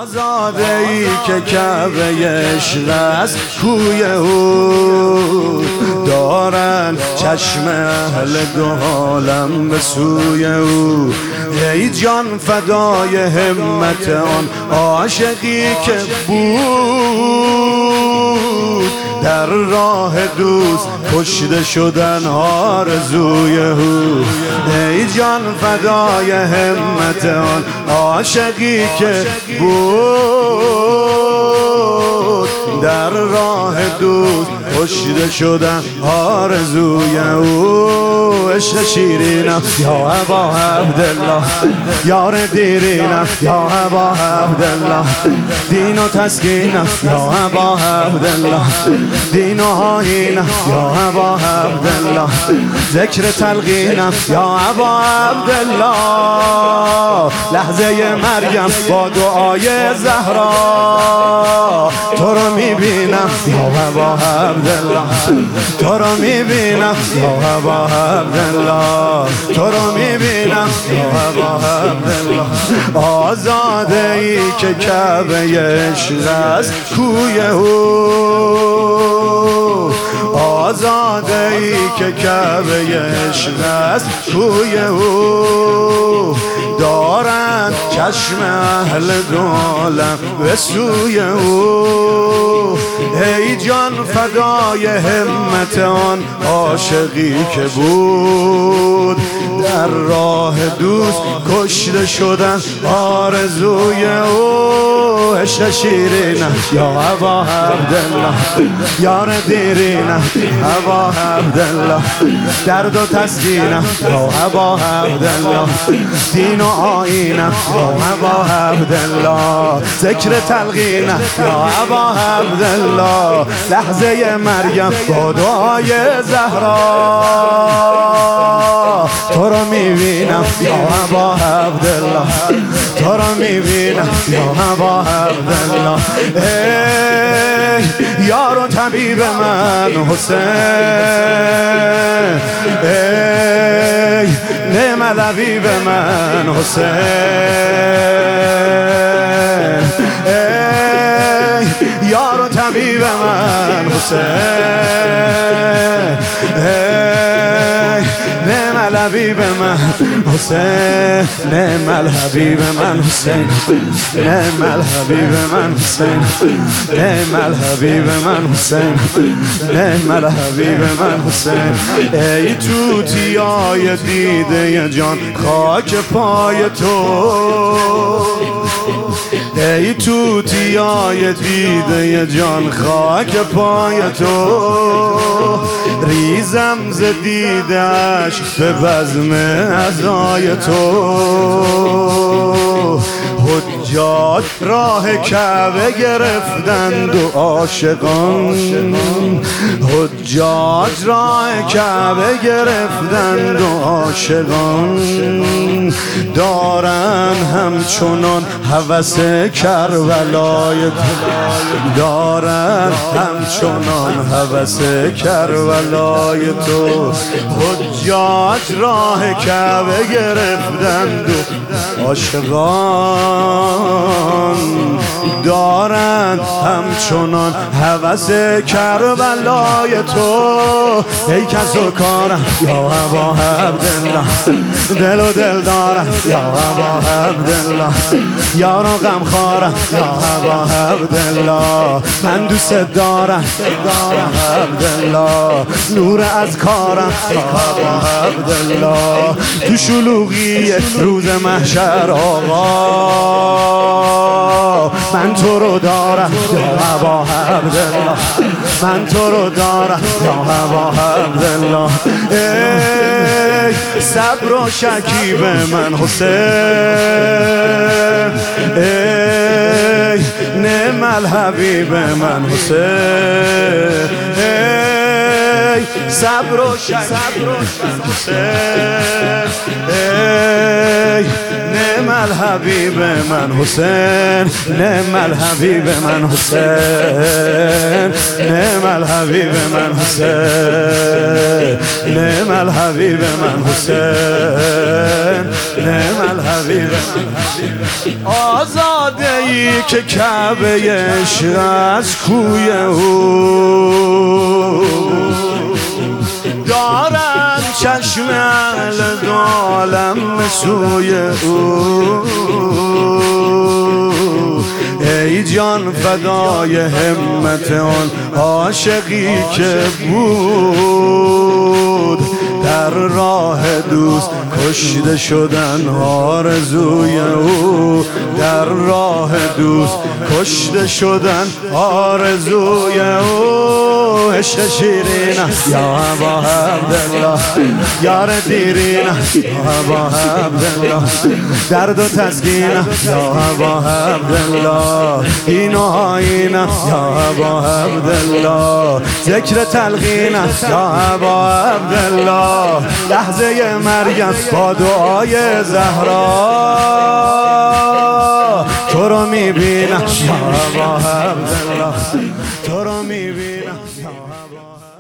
آزاده ای که کعبه عشق است کوی او، دارن چشم اهل دو عالم به سوی او. ای جان فدای همت آن عاشقی که بود، در راه دوست کشته شدن آرزوی او. ای جان فدای همت آن عاشقی که بود، در راه دوست کشته شدن آرزوی او. عشق شیرینم یا ابا عبدالله، یار دیرینم یا ابا عبدالله، دین و تسکینم یا ابا عبدالله، دین و آیینم یا ابا عبدالله، ذکر تلقینم یا ابا عبدالله. لحظه مریم با دعای زهرا تو رو میبینم یا ابا عبدالله، تو رو میبینم یا ابا عبدالله، تو رو میبینم یا ابا عبدالله. آزاده ای که کعبه عشق است کوی او، آزاده ای که کعبه عشق است کوی او، دارند چشم اهل دو عالم به سوی او. ای جان فدای همت آن عاشقی که بود، در راه دوست کشته شدن آرزوی او. عشق شیرینم یا ابا عبدالله، یار دیرینم ابا عبدالله، درد و تسکینم یا ابا عبدالله، دین و آیینم یا ابا عبدالله، ذکر تلقینم یا ابا عبدالله. لحظه مریم با دعای زهرا تو رو میبینم یا ابا عبدالله، تو رو میبینم یا ابا عبدالله. ای یار و طبیب من حسین، ای نعم لبیب من حسین، ای یار و طبیب من حسین، ای نعم الحبیب من حسین، نعم الحبیب من حسین، نعم الحبیب من حسین، نعم الحبیب من حسین، نعم الحبیب من حسین. ای توتیای دیده جان خاک پای تو، ای توتیای دیده جان خاک پای تو، ریزم ز دیدش به بزم عزای تو. حجاج راه کعبه گرفتند و عاشقان، حجاج راه کعبه گرفتند و عاشقان، دارن همچنان هوس کربلای تو، دارن همچنان هوس کربلای تو. حجاج راه کعبه گرفتند و عاشقان، دارند همچنان هوس کربلای تو. ای کس و کارم یا ابا عبدالله، دل و دل دارم یا ابا عبدالله، یار و غم خارم یا ابا عبدالله، من دوست دارم عبدالله، نور از کارم یا ابا عبدالله. تو شلوغی روز محشر آقا من تو رو دارم یا ابا عبدالله، من تو رو دارم یا ابا عبدالله. ای صبر و شکیب من حسین، ای نعم الحبیب من حسین، ای صبر و شکیب من حسین، ای نعم الحبیب من حسین، نعم الحبیب من حسین، نعم الحبیب من حسین، نعم الحبیب من حسین، نعم الحبیب من حسین. باده‌ای که کعبه عشق از کوی او دارن چشم اهل دو عالم به سوی او. ای جان فدای همت آن عاشقی که بود در راه دوست کشته شدن آرزوی او. در راه دوست کشته شدن آرزوی او. عشق شیرین یا ابا عبدالله یار دیرین یا ابا عبدالله درد و تسکین یا ابا عبدالله این و آیین یا ابا عبدالله ذکر تلقین یا ابا عبدالله لحظه مریم با دعای زهرا تو رو میبینم یا ابا عبدالله تو رو میبینم یا ابا